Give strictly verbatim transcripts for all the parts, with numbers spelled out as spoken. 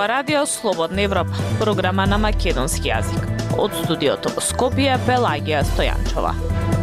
ова радио Слободна Европа, програма на македонски јазик. Од студиото во Скопје, Пелагија Стојанчова.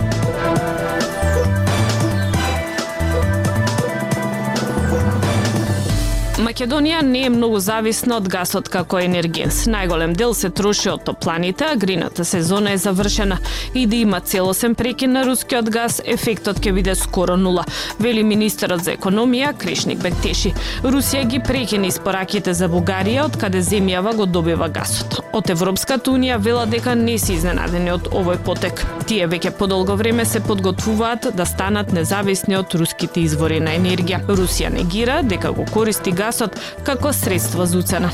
Македонија не е многу зависна од гасот како енергенс. Најголем дел се троши од топланите, а грината сезона е завршена. И да има целосен прекин на рускиот газ, ефектот ќе биде скоро нула, вели министерот за економија Кришник Бектеши. Русија ги прекина испораките за Бугарија, од каде земјава го добива гасот. Од Европската унија вела дека не се изненадени од овој потек. Тие веќе подолго време се подготвуваат да станат независни од руските извори на енергија. Русија негира дека го користи газ како средство за уцена.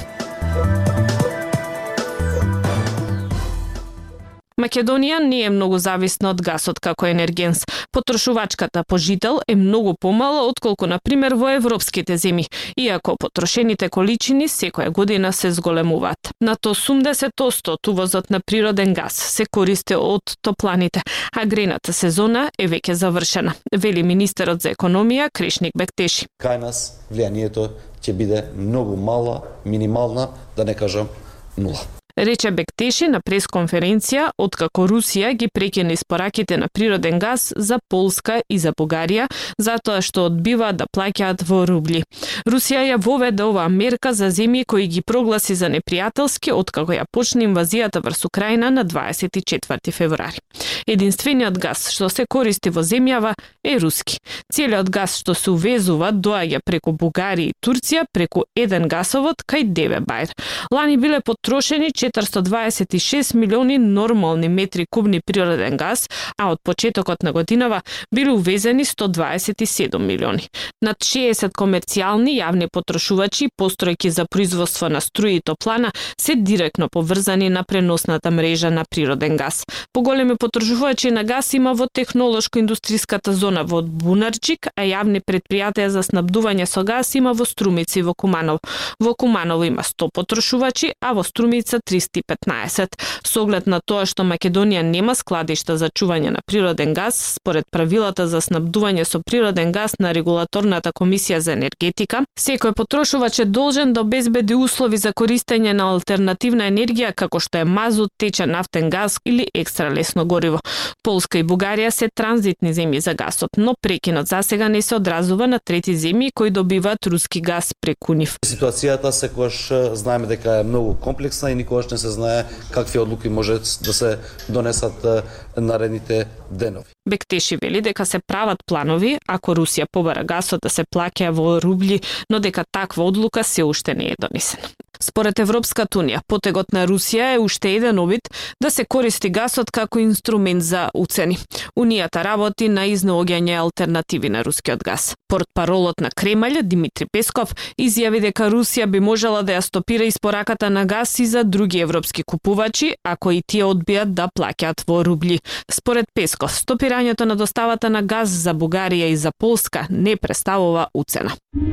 Македонија не е многу зависна од гасот како енергенс. Потрошувачката по жител е многу помала отколку на пример во европските земји, иако потрошените количини секоја година се зголемуваат. Над осумдесет одсто од увозот на природен газ се користи од топланите, а грејната сезона е веќе завршена, вели министерот за економија Кришник Бектеши. Кај нас влијанието ќе биде многу мала, минимална, да не кажам нула. Рече Бектеши на пресконференција откако Русија ги прекина испораките на природен газ за Полска и за Бугарија, затоа што одбиваат да плаќаат во рубли. Русија ја воведе оваа мерка за земји кои ги прогласи за непријателски откако ја почна инвазијата врз Украина на дваесет и четврти февруари. Единствениот газ што се користи во земјава е руски. Целиот газ што се увезува доаѓа преку Бугарија и Турција преку еден гасовод кај Деве Бајр. Лани биле потрошени четиристо дваесет и шест милиони нормални метри кубни природен газ, а од почетокот на годинава биле увезени сто дваесет и седум милиони. Над шеесет комерцијални јавни потрошувачи, постројки за производство на струја и топлана се директно поврзани на преносната мрежа на природен газ. Поголеми потрошувачи на газ има во технолошко-индустријската зона во Бунарчик, а јавни предпријатија за снабдување со газ има во Струмица и во Куманово. Во Куманово има сто потрошувачи, а во Струмица триста и петнаесет. Со оглед на тоа што Македонија нема складишта за чување на природен газ, според правилата за снабдување со природен газ на Регулаторната комисија за енергетика, секој потрошувач е должен да обезбеди услови за користење на алтернативна енергија како што е мазут, течен нафтен газ или екстра лесно гориво. Полска и Бугарија се транзитни земји за гасот, но прекинот засега не се одразува на трети земји кои добиваат руски газ преку нив. Ситуацијата секогаш знаеме дека е многу комплексна и никогаш не се знае какви одлуки може да се донесат наредните денови. Бектеши вели дека се прават планови ако Русија побара гасот да се плаќа во рубли, но дека таква одлука се уште не е донесена. Според Европската унија, потегот на Русија е уште еден обид да се користи гасот како инструмент за уцени. Унијата работи на изнаоѓање алтернативи на рускиот газ. Портпаролот на Кремљ, Димитри Песков, изјави дека Русија би можела да ја стопира испораката на газ и за други европски купувачи, ако и тие одбијат да плаќаат во рубли. Според Песков, стопирањето на доставата на газ за Бугарија и за Полска не представува уцена.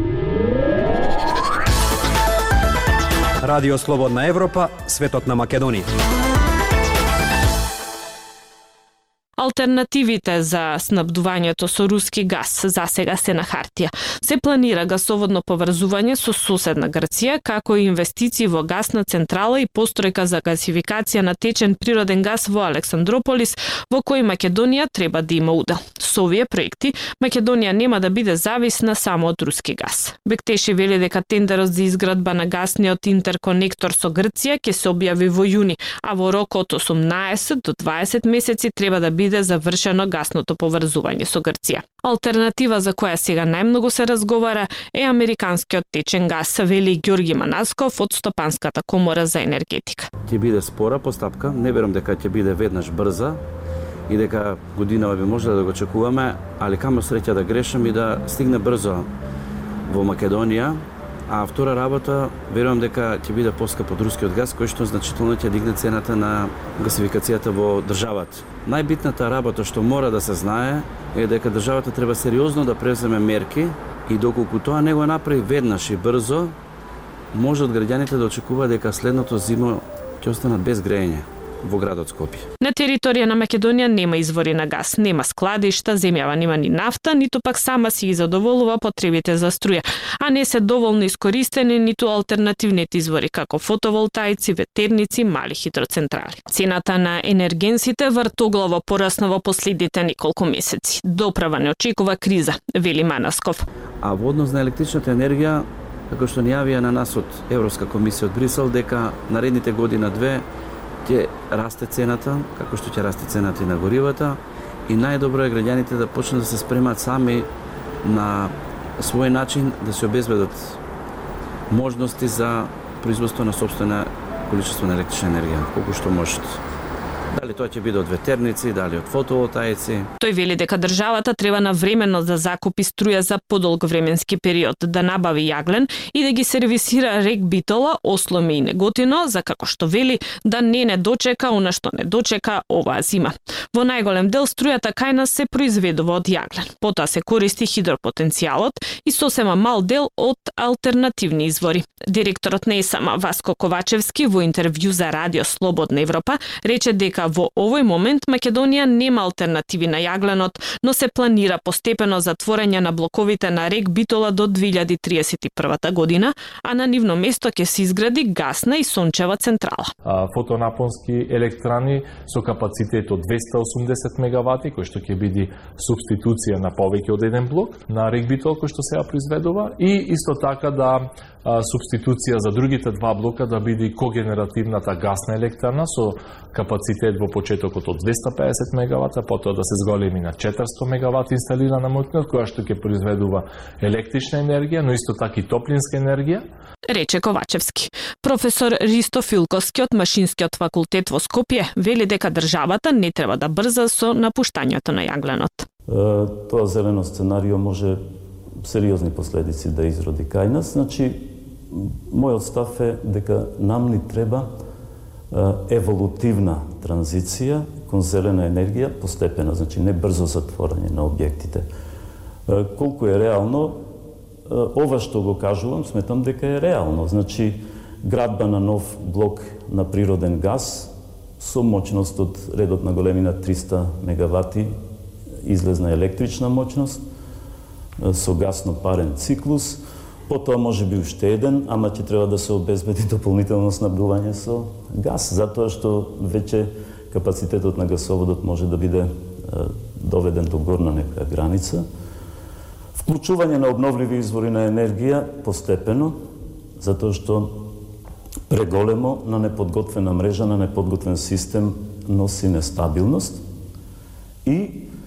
Радио Слободна Европа, светот на Македонија. Алтернативите за снабдувањето со руски газ засега се на хартија. Се планира гасоводно поврзување со соседна Грција, како и инвестиции во гасна централа и постројка за гасификација на течен природен газ во Александрополис, во кој Македонија треба да има удел. Со овие проекти, Македонија нема да биде зависна само од руски газ. Бектеши вели дека тендерот за изградба на гасниот интерконектор со Грција ќе се објави во јуни, а во рок од осумнаесет до дваесет месеци треба да биде завршено гасното поврзување со Грција. Алтернатива за која сега најмногу се разговара е американскиот течен газ, вели Ѓорги Манасков од Стопанската комора за енергетика. Ќе биде спора постапка, не верувам дека ќе биде веднаш брза и дека годинава би можеле да го очекуваме, али камо среќа да грешам и да стигне брзо во Македонија. А втора работа, верувам дека ќе биде поскап од рускиот газ, кој што значително ќе дигне цената на гасификацијата во државата. Најбитната работа што мора да се знае е дека државата треба сериозно да преземе мерки и доколку тоа не го направи веднаш и брзо, може од граѓаните да очекува дека следното зимо ќе останат без грејење. во градот Скопје. На територија на Македонија нема извори на гас, нема складишта, земјава нема ни нафта, ниту пак сама си ги задоволува потребите за струја, а не се доволно искористени ниту алтернативните извори како фотоволтаици, ветерници, мали хидроцентрали. Цената на енергенсите вртоглаво порасна во последните неколку месеци. Доправа не очекува криза, вели Манасков. А во однос на електричната енергија, како што ни јавија на нас од Европска комисија од Брисел, дека наредните година две ќе расте цената, како што ќе расте цената и на горивата, и најдобро е граѓаните да почнат да се спремат сами на свој начин да се обезбедат можности за производство на сопствена количество на електрична енергија, колку што можат. Дали тоа ќе биде од ветерници, дали од фотоволтаици. Тој вели дека државата треба навремено да закупи струја за подолг временски период, да набави јаглен и да ги сервисира Рек Битола, Осломе и Неготино, за како што вели да не не дочека она што не дочека оваа зима. Во најголем дел струјата кај нас се произведува од јаглен. Потоа се користи хидропотенцијалот и сосема мал дел од алтернативни извори. Директорот на ЕСАМА Васко Ковачевски во интервју за Радио Слободна Европа рече дека во овој момент Македонија нема алтернативи на јагленот, но се планира постепено затворање на блоковите на Рек Битола до две илјади триесет и прва година, а на нивно место ќе се изгради гасна и сончева централа. Фотонапонски електрани со капацитет од двесте и осумдесет мегавати, кој што ќе биде субституција на повеќе од еден блок на Рек Битол кој што сега произведува, и исто така да субституција за другите два блока да биде когенеративната гасна електрана со капацитет во почетокот од двесте и педесет мегавата, потоа да се зголеми на четиристо мегавати инсталирана мощност која што ќе произведува електрична енергија, но исто така и топлинска енергија. Рече Ковачевски. Професор Ристо Филковски од Машинскиот факултет во Скопје вели дека државата не треба да брза со напуштањето на јагленот. Тоа зелено сценарио може сериозни последици да изроди кај нас. Значи, мојот став е дека нам ни треба еволутивна транзиција кон зелена енергија постепена, значи не брзо затворање на објектите. Колку е реално, ова што го кажувам, сметам дека е реално. Значи, градба на нов блок на природен газ со моќност од редот на големина триста мегавати излезна електрична моќност, со гасно-парен циклус, потоа може би уште еден, ама ќе треба да се обезбеди дополнително снабдување со газ, затоа што веќе капацитетот на гасоводот може да биде доведен до горна нека граница. Вклучување на обновливи извори на енергија постепено, затоа што преголемо на неподготвена мрежа, на неподготвен систем носи нестабилност и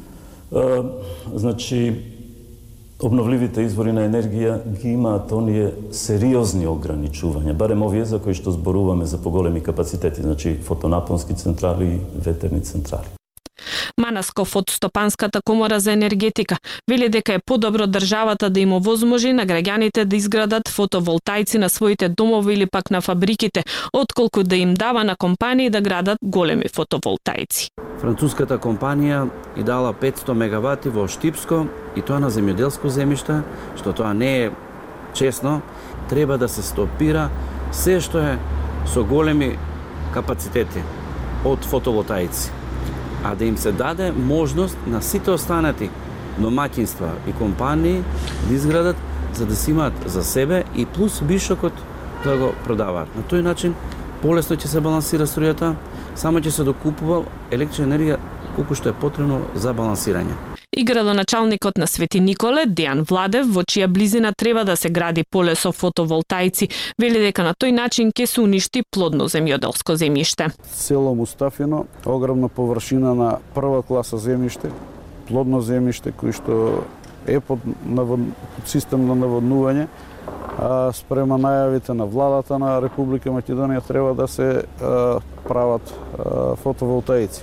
е, значи обновливите извори на енергија ги имаат оние сериозни ограничувања, барем овие за кои што зборуваме за поголеми капацитети, значи фотонапонски централи и ветерни централи. Манасков од Стопанската комора за енергетика вели дека е подобро државата да им овозможи на граѓаните да изградат фотоволтаици на своите домови или пак на фабриките, отколку да им дава на компании да градат големи фотоволтаици. Француската компанија и дала петсто мегавати во Штипско и тоа на земјоделско земјиште, што тоа не е честно, треба да се стопира се што е со големи капацитети од фотоволтаици, а да им се даде можност на сите останати домаќинства и компании да изградат за да си имаат за себе и плюс вишокот да го продаваат. На тој начин полесно ќе се балансира струјата, само ќе се докупува електрична енергија колку што е потребно за балансирање. И градоначалникот на Свети Николе, Дејан Владев, во чија близина треба да се гради поле со фотоволтаици, вели дека на тој начин ќе се уништи плодно земјоделско земјиште. Село Мустафино, огромна површина на прва класа земјиште, плодно земјиште кој што е под, навод... под систем на наводнување, а спрема најавите на владата на Република Македонија треба да се а, прават а, фотоволтаици.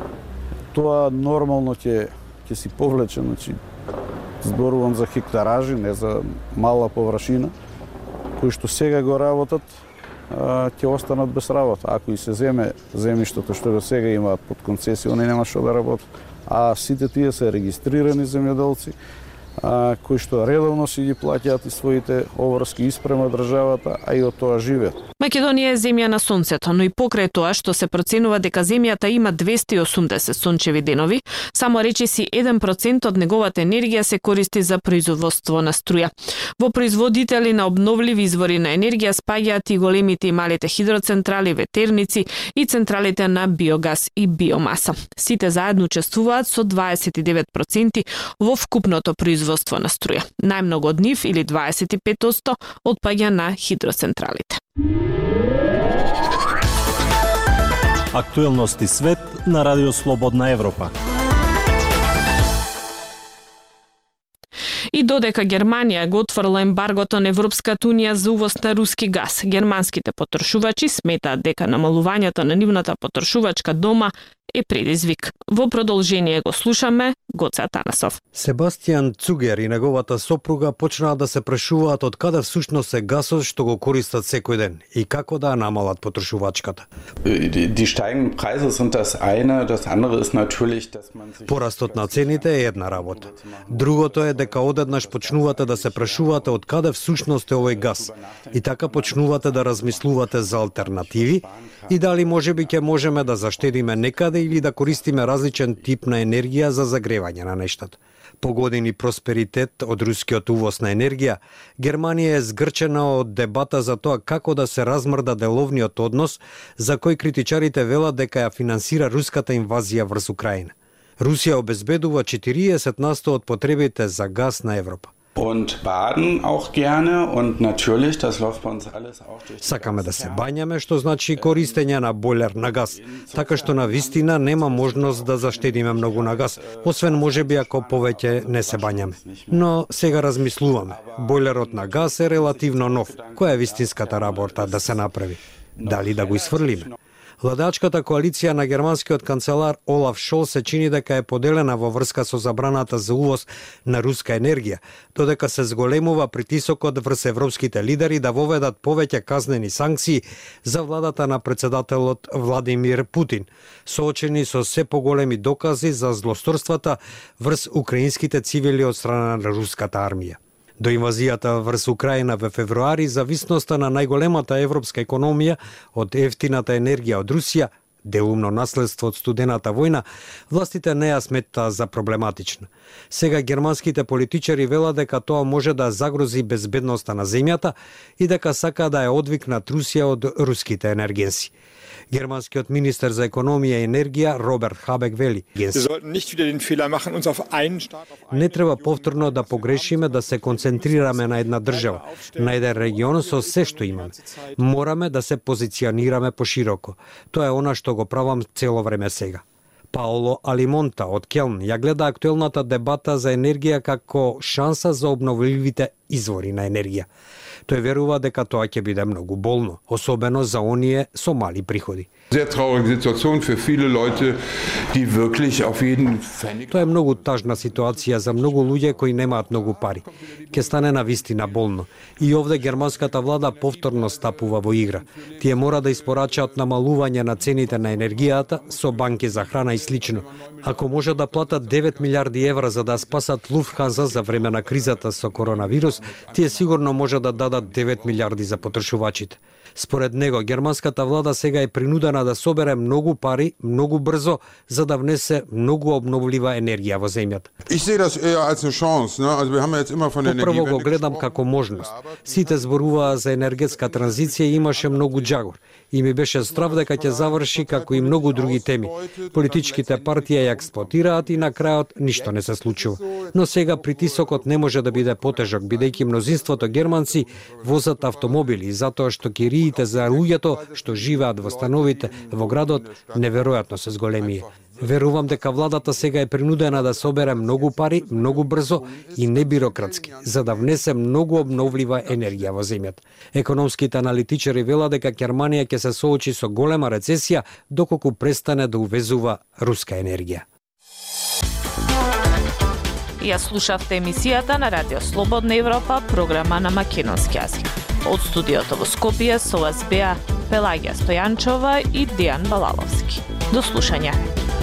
Тоа нормално ќе ќе си повлече, значи зборувам за хектаражи, не за мала површина, кои што сега го работат, ќе останат без работа. Ако и се земе земјиштето што го сега имаат под концесија, они нема што да работат. А сите тие се регистрирани земјоделци, кои што редовно си ги плаќаат и своите обврски испрема државата, а и од тоа живеат. Македонија е земја на сонцето, но и покрај тоа што се проценува дека земјата има двесте и осумдесет сончеви денови, само речиси еден процент од неговата енергија се користи за производство на струја. Во производители на обновливи извори на енергија спаѓаат и големите и малите хидроцентрали, ветерници и централите на биогаз и биомаса. Сите заедно учествуваат со дваесет и девет проценти во вкупното производство на струја. Најмногу од нив, или дваесет и пет проценти, отпаѓа на хидроцентралите. Актуелности свет на Радио Слободна Европа. И додека Германија го отфрла ембаргото на Европската унија за увоз на руски газ, германските потрошувачи сметаат дека намалувањето на нивната потрошувачка дома е предизвик. Во продолжение го слушаме Гоце Атанасов. Себастијан Цугер и неговата сопруга почнаа да се прашуваат од каде всушност е гасот што го користат секој ден и како да намалат потрошувачката. Порастот на цените е една работа. Другото е дека одеднаш почнувате да се прашувате од каде всушност е овој газ и така почнувате да размислувате за алтернативи и дали можеби ќе можеме да заштедиме некаде или да користиме различен тип на енергија за загревање на нештата. По години просперитет од рускиот увоз на енергија, Германија е згрчена од дебата за тоа како да се размрда деловниот однос за кој критичарите велат дека ја финансира руската инвазија врз Украина. Русија обезбедува четириесет на сто од потребите за газ на Европа. Und baden auch gerne und natürlich das läuft bei uns alles auch durch. Сакаме да се бањаме, што значи користење на бойлер на газ, така што на вистина нема можност да заштедиме многу на газ, освен можеби ако повеќе не се бањаме. Но сега размислуваме. Бойлерот на газ е релативно нов. Која е вистинската работа да се направи? Дали да го исфрлиме? Владачката коалиција на германскиот канцелар Олаф Шолц се чини дека е поделена во врска со забраната за увоз на руска енергија, додека се зголемува притисокот врз европските лидери да воведат повеќе казнени санкции за владата на председателот Владимир Путин, соочени со се поголеми докази за злосторствата врз украинските цивили од страна на руската армија. До инвазијата врз Украина во февруари, зависноста на најголемата европска економија од ефтината енергија од Русија, делумно наследство од студената војна, властите не ја сметаа за проблематична. Сега германските политичари велат дека тоа може да загрози безбедноста на земјата и дека сака да ја одвикнат Русија од руските енергенси. Германскиот министер за економија и енергија Роберт Хабек вели: не треба повторно да погрешиме да се концентрираме на една држава, на еден регион со се што имаме. Мораме да се позиционираме пошироко. Тоа е она што го правам цело време сега. Паоло Алимонта од Келн ја гледа актуелната дебата за енергија како шанса за обновливите извори на енергија. Тој верува дека тоа ќе биде многу болно, особено за оние со мали приходи. Тоа е многу тажна ситуација за многу луѓе кои немаат многу пари. Ке стане на вистина болно. И овде германската влада повторно стапува во игра. Тие мора да испорачаат намалување на цените на енергијата со банки за храна и слично. Ако може да платат девет милиарди евра за да спасат Луфтханза за време на кризата со коронавирус, тие сигурно може да дадат девет милиарди за потрошувачите. Според него, германската влада сега е принудена да собере многу пари, многу брзо, за да внесе многу обновлива енергија во земјата. Прво го гледам како можност. Сите зборуваа за енергетска транзиција и имаше многу џагор. И ми беше страв дека ќе заврши како и многу други теми. Политичките партии ја експлоатираат и на крајот ништо не се случува. Но сега притисокот не може да биде потежок, бидејќи мнозинството германци возат автомобили, затоа што кириите за луѓето што живеат во становите во градот неверојатно се зголемија. Верувам дека владата сега е принудена да собере многу пари, многу брзо и небирократски, за да внесе многу обновлива енергија во земјата. Економските аналитичари велат дека Германија ќе се соочи со голема рецесија доколку престане да увезува руска енергија. Ја слушавте емисијата на Радио Слободна Европа, програма на македонски јазик. Од студиото во Скопје со вас беа Пелагија Стојанчова и Дијан Балаловски. До слушање.